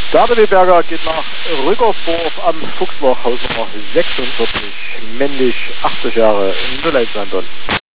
David Berger geht nach Rückerborg am Fuchsbach, Hausnummer 46, männlich, 80 Jahre, 01 Anton.